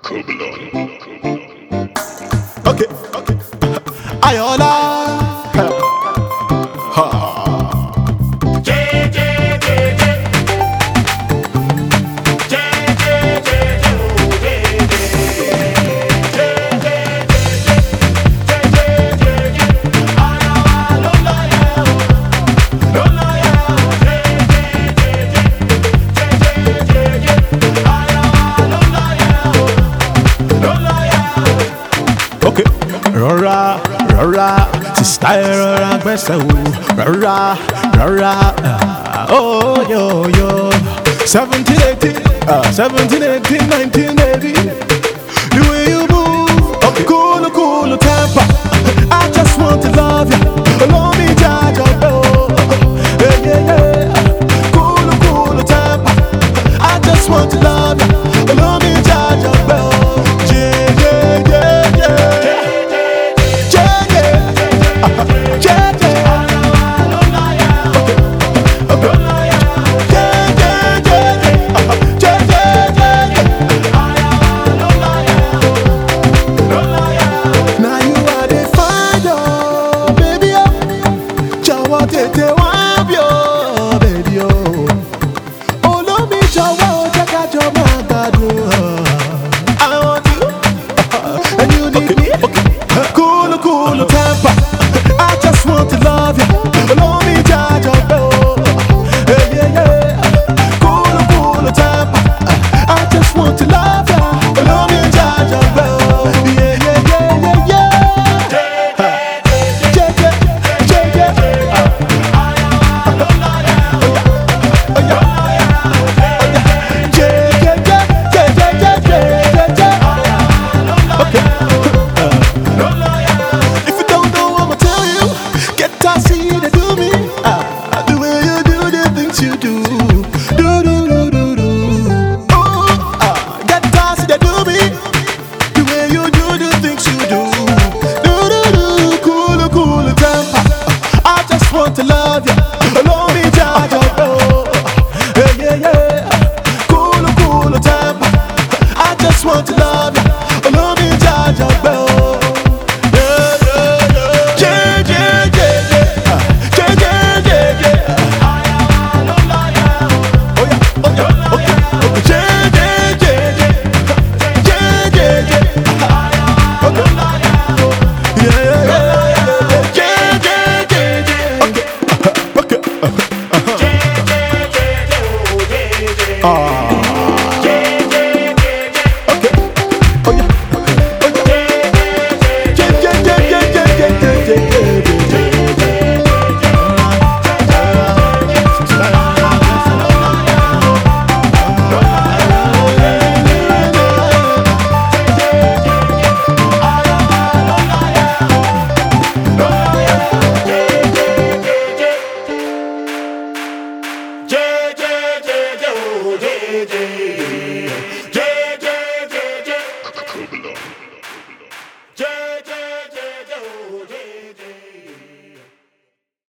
Okay, okay. Ayola. Ha. Okay. Rọra, rọra, sista ẹ rọra gbẹ́sẹ̀ wò. Rọra, rọra, oh yo yo. 17, 18, 17, 18, 19, baby. The way you move, okay. Cool, cool temper. I just want to love you. Allow me, Jaja, oh. Yeah, yeah, yeah. Cool, cool temper. I just want to love you. Allow me, Jaja, oh. Tètè wá bí o, baby o. Olómi jọ̀wọ́ jẹ́ ká jọ máa gbádùn. I want you, and you need me. Cool, cool temper. I just want to love you. Olómi jàjọ pé o. Yeah, yeah. Cool, cool temper. I just want to love you. Olómi jàjọ pé o. Yeah, yeah, yeah, yeah, to love you, allow me Jaja, oh. Yeah, yeah, yeah. Cool, cool temper. I just want to love you, allow me Jaja, oh. Yeah, yeah, yeah. Yeah, yeah, yeah, yeah. Yeah, yeah, yeah, yeah. Oh yeah, oh yeah, okay, okay. Yeah, yeah, yeah, yeah. Yeah, yeah, yeah. Okay. Yeah, yeah, yeah. J, J, J, J, J, J.